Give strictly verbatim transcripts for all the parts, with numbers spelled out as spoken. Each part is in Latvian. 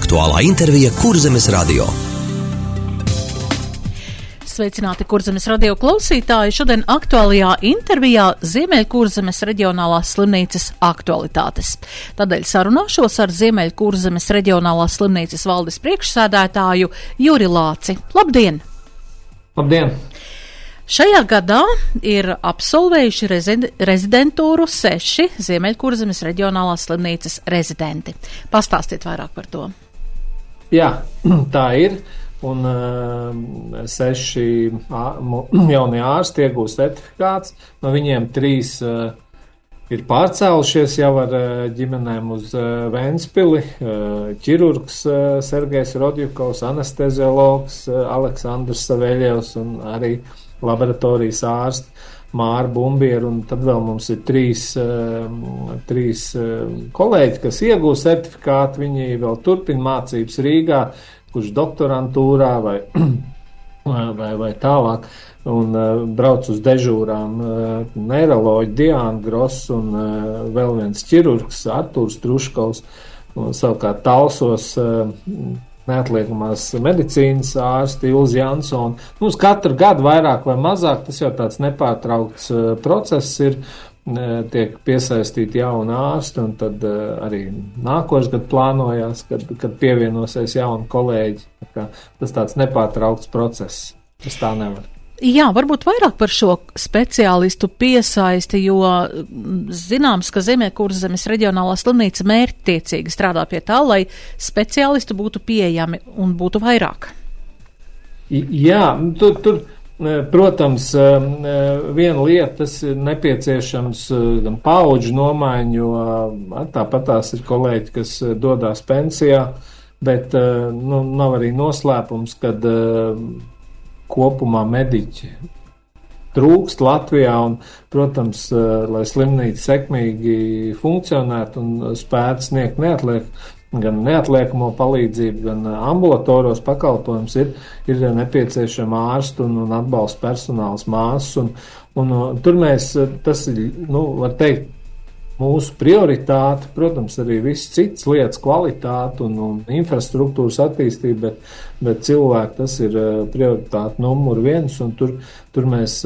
Aktuālā intervija Kurzemes radio. Sveicināti Kurzemes radio klausītāji. Šodien aktuālajā intervijā Ziemeļkurzemes reģionālās slimnīcas aktualitātes. Tādēļ sarunāšos ar Ziemeļkurzemes reģionālās slimnīcas valdes priekšsēdētāju Juri Lāci. Labdien! Labdien! Šajā gadā ir absolvējuši rezidentūru seši Ziemeļkurzemes reģionālās slimnīcas rezidenti. Pastāstiet vairāk par to. Jā, tā ir. Un uh, seši jaunie ārsti iegūst certifikāts. No viņiem trīs uh, ir pārcēlušies jau ar uh, ģimenēm uz uh, Ventspili. Uh, ķirurgs uh, Sergejs Rodjukovs, anesteziologs uh, Aleksandrs Saveļevs un arī laboratorijas ārsti Māra Bumbiera. Un tad vēl mums ir trīs, uh, trīs uh, kolēģi, kas iegūst certifikātu. Viņi vēl turpina mācības Rīgā, kurš doktorantūrā vai, vai, vai tālāk, un uh, brauc uz dežūrām uh, neiroloģi Diana Gross un uh, vēl viens ķirurgs Artūrs Truškovs, un savukārt Talsos uh, neatliekamās medicīnas ārsti Ilze Jansona. Mums katru gadu vairāk vai mazāk, tas jau tāds nepārtraukts uh, process ir, tiek piesaistīti jauni ārsti, un tad uh, arī nākošais gadu plānojās, kad, kad pievienosies jauni kolēģi. Tā tas tāds nepārtraukts process. Tas tā nevar. Jā, varbūt vairāk par šo speciālistu piesaisti, jo zināms, ka Ziemeļkurzemes reģionālā slimnīca mērķtiecīgi strādā pie tā, lai speciālistu būtu pieejami un būtu vairāk. Jā, tur... tur protams, viena lieta, tas ir nepieciešams gan paudžu nomaiņu, jo tāpat tās ir kolēģi, kas dodās pensijā, bet nu, nav arī noslēpums, kad kopumā mediķi trūkst Latvijā un, protams, lai slimnīca sekmīgi funkcionētu un spētu sniegt neatliek, gan neatliekamo palīdzību, gan ambulatoros pakalpojums ir, ir nepieciešama ārstu un, un atbalsta personāls māsas. Un, un, un tur mēs, tas ir, nu, var teikt, mūsu prioritāte, protams, arī viss cits lietas, kvalitāte un, un infrastruktūras attīstība, bet, bet cilvēki tas ir prioritāte numur viens, un tur, tur mēs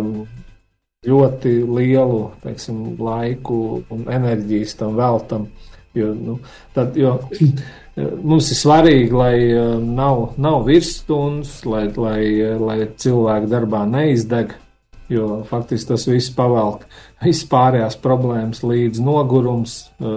ļoti lielu, teiksim, laiku un enerģijas tam veltam. Jo, nu, tad, jo mums ir svarīgi, lai nav, nav virsstundas, lai, lai, lai cilvēki darbā neizdeg, jo faktiski tas viss pavelk viss pārējās problēmas līdz nogurums,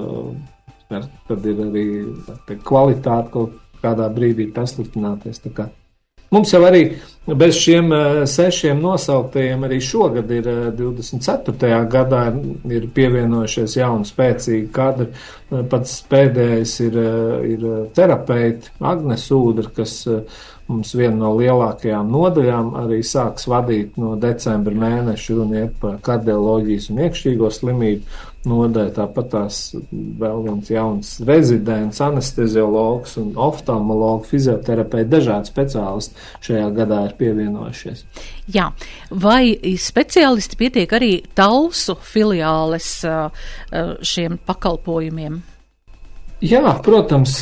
tad ir arī kvalitāte kaut kādā brīdī pasliktināties. Tā kā mums jau arī bez šiem sešiem nosauktajiem arī šogad ir divdesmit ceturtajā gadā ir pievienojušies jauni spēcīgi kadri. Pats pēdējais ir, ir terapeiti Agnes Ūdra, kas mums viena no lielākajām nodaļām arī sāks vadīt no decembra mēneša, runa iet par kardioloģijas un iekšķīgo slimību nodaļu. Tāpat tās vēl viens jauns rezidents, anesteziologs un oftalmologs, fizioterapeiti, dažādi speciālisti šajā gadā ir pievienojušies. Jā, vai speciālisti pietiek arī Talsu filiāles šiem pakalpojumiem? Jā, protams,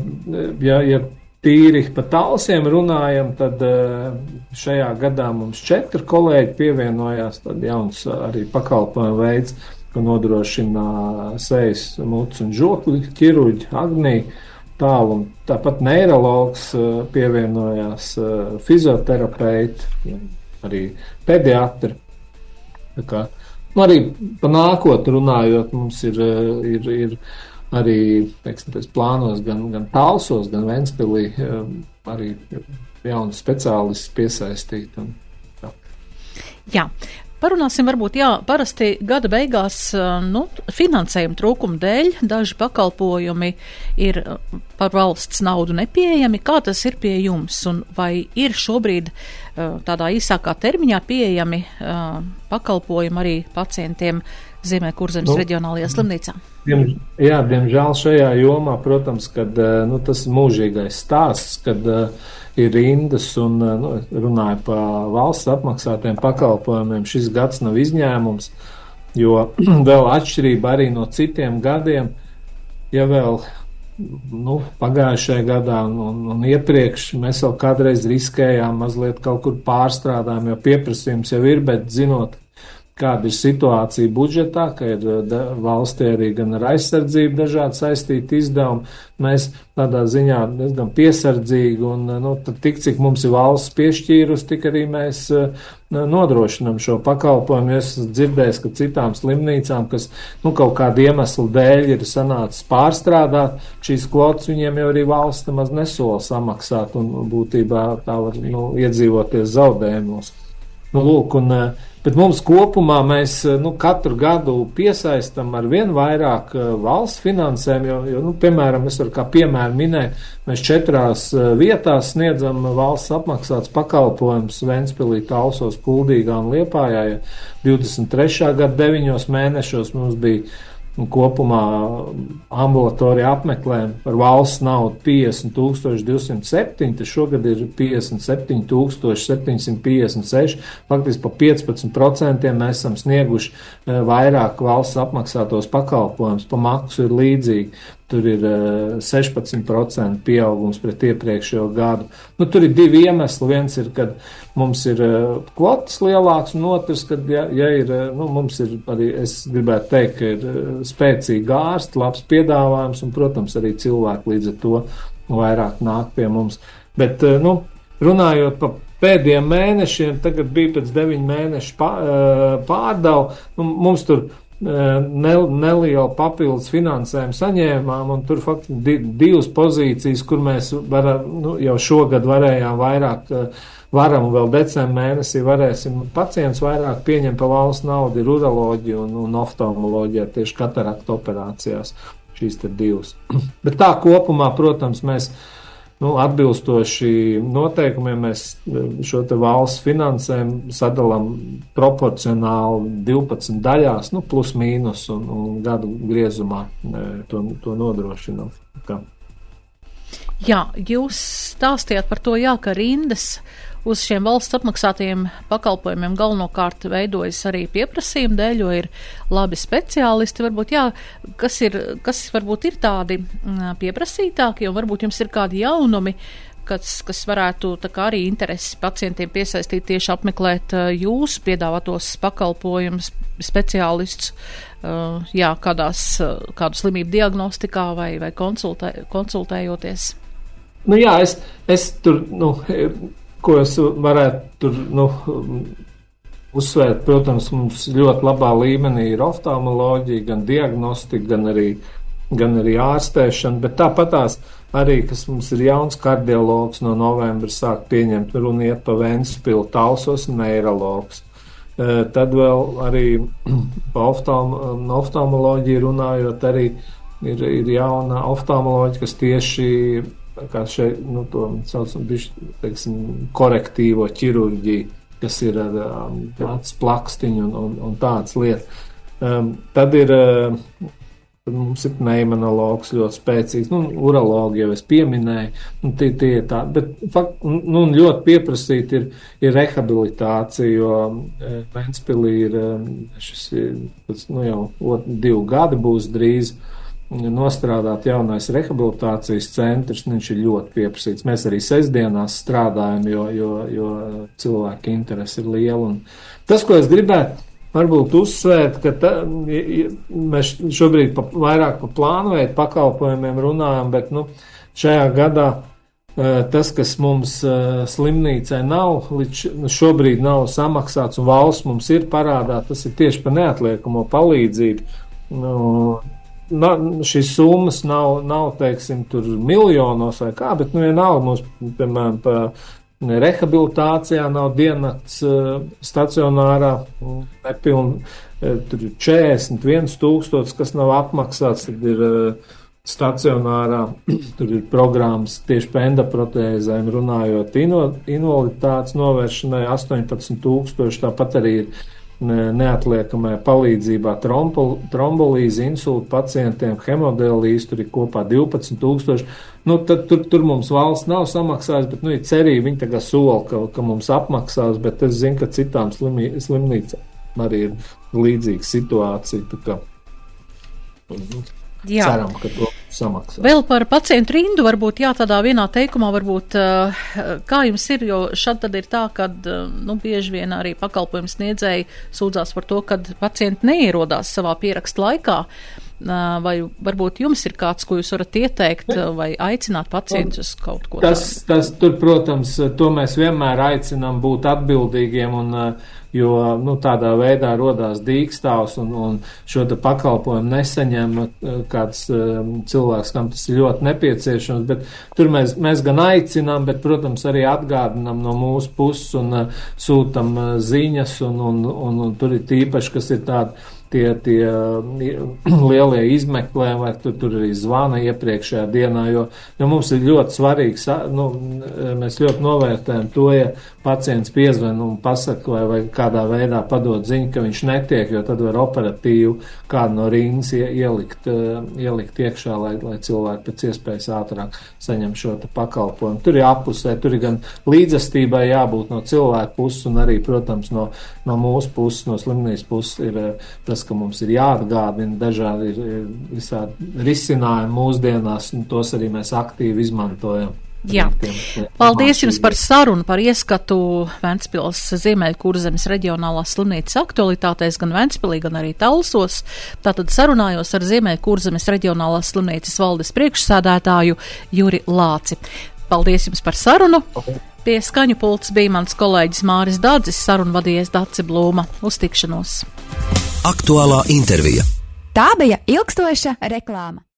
ja, ja tīri pa Talsiem runājam, tad šajā gadā mums četri kolēģi pievienojās, tad jauns arī pakalpojumu veids, ko nodrošina sejas, muts un žokļu ķirurģi Agnija Tālu, un tāpat neirologs pievienojās, fizioterapeiti, arī pediatri. Tā kā, nu arī pa nākotni runājot, mums ir, ir, ir arī, teiksim, plānos gan, gan Talsos, gan Ventspilī arī jauni speciālisti piesaistīt. Un, jā. jā. Parunāsim varbūt, jā, parasti gada beigās, nu, finansējuma trūkuma dēļ daži pakalpojumi ir par valsts naudu nepieejami. Kā tas ir pie jums? Un vai ir šobrīd tādā īsākā termiņā pieejami pakalpojumi arī pacientiem Ziemeļkurzemes nu, reģionālajā slimnīcā? Diem, jā, diemžēl šajā jomā, protams, kad nu, tas mūžīgais stāsts, kad uh, ir rindas un nu, runāja par valsts apmaksātiem pakalpojumiem, šis gads nav izņēmums, jo vēl atšķirība arī no citiem gadiem, ja vēl nu, pagājušajā gadā un, un, un iepriekš mēs vēl kādreiz riskējām, mazliet kaut kur pārstrādājām, jo pieprasījums jau ir, bet zinot, kāda ir situācija budžetā, ka ir valstī arī gan ar aizsardzību dažādi saistīti izdevumi, mēs tādā ziņā diezgan piesardzīgi un, nu, tad tik, cik mums ir valsts piešķīrus, tik arī mēs nodrošinam šo pakalpojumu. Es esmu dzirdējis, ka citām slimnīcām, kas, nu, kaut kādu iemeslu dēļ ir sanācis pārstrādāt, šīs kvotas viņiem jau arī valsts nemaz nesola samaksāt un būtībā tā var, nu, iedzīvoties zaudējumos. Nu, lūk, un, bet mums kopumā mēs, nu, katru gadu piesaistam ar vien vairāk valsts finansēm, jo, jo, nu, piemēram, es varu kā piemēru minēt, mēs četrās vietās sniedzam valsts apmaksāts pakalpojums Ventspilī, Talsos, Kuldīgā un Liepājā. Ja divdesmit trešā gada deviņos mēnešos mums bija kopumā ambulatorija apmeklējumi par valsts naudu piecdesmit tūkstoši divsimt septiņi, tad šogad ir piecdesmit septiņi tūkstoši septiņsimt piecdesmit seši, faktiski pa piecpadsmit procentiem mēs esam snieguši vairāk valsts apmaksātos pakalpojumus, pa maksu ir līdzīgi. Tur ir sešpadsmit procenti pieaugums pret iepriekšējo gadu. Nu, tur ir divi iemesli. Viens ir, kad mums ir kvotas lielāks, un otrs, kad, ja, ja ir, nu, mums ir arī, es gribētu teikt, ka ir spēcīgi ārsti, labs piedāvājums, un, protams, arī cilvēki līdz ar to vairāk nāk pie mums. Bet, nu, runājot par pēdējiem mēnešiem, tagad bija pēc deviņu mēnešu pārdala, nu, mums tur nelielu papildus finansējumu saņēmām, un tur faktiski divas pozīcijas, kur mēs varam, nu, jau šogad varējām vairāk, varam vēl decembra mēnesī varēsim pacients vairāk pieņemt pa valsts naudu, ir uroloģija un, un oftalmoloģija, tieši katarakta operācijās, šīs te divas. Bet tā kopumā, protams, mēs Nu, atbilstoši noteikumiem mēs šo te valsts finansējumu sadalām proporcionāli divpadsmit daļās, nu, plus mīnus un, un gadu griezumā to, to nodrošinām. Kā? Jā, jūs stāstījāt par to, jā, ka rindas uz šiem valsts apmaksātajiem pakalpojumiem galvenokārt veidojas arī pieprasījuma dēļ, jo ir labi speciālisti. Varbūt, jā, kas, ir, kas varbūt ir tādi pieprasītāki, jo varbūt jums ir kādi jaunumi, kas, kas varētu tā kā arī interesi pacientiem piesaistīt tieši apmeklēt jūsu piedāvātos pakalpojumus, speciālistus, jā, kādās, kādu slimību diagnostikā vai, vai konsultē, konsultējoties. Nu jā, es, es tur, nu, ko es varētu tur, nu, uzsvērt, protams, mums ļoti labā līmenī ir oftalmoloģija, gan diagnostika, gan arī, gan arī ārstēšana, bet tāpatās arī, kas mums ir jauns kardiologs no novembra sāk pieņemt, runa iet pa Ventspilu, Talsos neirologs. Tad vēl arī pa oftalm, oftalmoloģiju runājot, arī ir, ir jauna oftalmoloģija, kas tieši kā šeit, nu, to saucam, bišķi, teiksim, korektīvo ķirurģiju, kas ir ar um, acu plakstiņu un, un, un tādas lietas. Um, tad ir, uh, tad mums ir pneimanologs ļoti spēcīgs, nu, urologi jau es pieminēju, nu, tie, tie tā, bet fakt, nu, ļoti pieprasīt ir, ir rehabilitācija, jo uh, Ventspilī ir, um, šis ir, nu, jau ot, divi gadi būs drīz, nostrādāt jaunais rehabilitācijas centrs, viņš ir ļoti pieprasīts. Mēs arī sestdienās strādājam, jo, jo, jo cilvēku interesi ir liela. Un tas, ko es gribētu varbūt uzsvērt, ka ta, mēs šobrīd pa, vairāk pa plānveidu pakalpojumiem runājam, bet nu, šajā gadā tas, kas mums slimnīcai nav, līdz šobrīd nav samaksāts un valsts mums ir parādā, tas ir tieši par neatliekamo palīdzību. Nu, Na, šīs summas nav, nav, teiksim, tur miljonos vai kā, bet, nu, vienalga mums, piemēram, pa rehabilitācijā nav diennakts uh, stacionārā, nepiln, uh, tur ir četrdesmit viens tūkstots, kas nav apmaksāts, tad ir uh, stacionārā, tur ir programmas tieši pa endoprotēzēm, runājot ino, invaliditātes novēršanai astoņpadsmit tūkstoši, tāpat arī ir neatliekamajā palīdzībā trombol, trombolīzi, insultu pacientiem, hemodialīzi, tur ir kopā divpadsmit tūkstoši. Nu, tad tur, tur mums valsts nav samaksājis, bet, nu, ir cerība, viņi tagad sola, ka, ka mums apmaksās, bet es zinu, ka citām slimī, slimnīcām arī ir līdzīga situācija, tā kā, nu, ceram, ka to samaksāt. Vēl par pacientu rindu varbūt, jā, tādā vienā teikumā varbūt, kā jums ir, jo šad tad ir tā, kad, nu, bieži vien arī pakalpojums sniedzēji sūdzās par to, kad pacienti neierodās savā pierakstu laikā, vai varbūt jums ir kāds, ko jūs varat ieteikt vai aicināt pacientus uz kaut ko tas, tādu? Tas, tur, protams, to mēs vienmēr aicinām būt atbildīgiem un jo, nu, tādā veidā rodās dīkstāvs un, un šo te pakalpojumu nesaņem kāds um, cilvēks, kam tas ir ļoti nepieciešams, bet tur mēs, mēs gan aicinām, bet, protams, arī atgādinām no mūsu puses un uh, sūtam uh, ziņas un, un, un, un tur ir tīpaši, kas ir tādi tie, tie lielie izmeklējumi, vai tur, tur arī zvana iepriekšējā dienā, jo, jo mums ir ļoti svarīgs, nu, mēs ļoti novērtējam to, ja pacients piezvan un pasaka, vai, vai kādā veidā padod ziņu, ka viņš netiek, jo tad var operatīvi kādu no rindas ielikt, ielikt iekšā, lai, lai cilvēki pēc iespējas ātrāk saņem šo pakalpojumu. Tur ir apusē, tur ir gan līdzestībai jābūt no cilvēku puses un arī, protams, no, no mūsu puses, no slimnīcas puses ir tas, ka mums ir jāatgādina, dažādi ir, ir visādi risinājumi mūsdienās, un tos arī mēs aktīvi izmantojam. Jā, paldies jums par sarunu, par ieskatu Ventspils Ziemeļkurzemes reģionālās slimnīcas aktualitātēs, gan Ventspilī, gan arī Talsos. Tātad sarunājos ar Ziemeļkurzemes reģionālās slimnīcas valdes priekšsēdētāju Juri Lāci. Paldies jums par sarunu. Pie skaņu pults bija mans kolēģis Māris Dādzis, sarunu vadījies Dace Blūma. Uz tikšanos. Aktuālā intervija. Tā bija ilgstoša reklāma.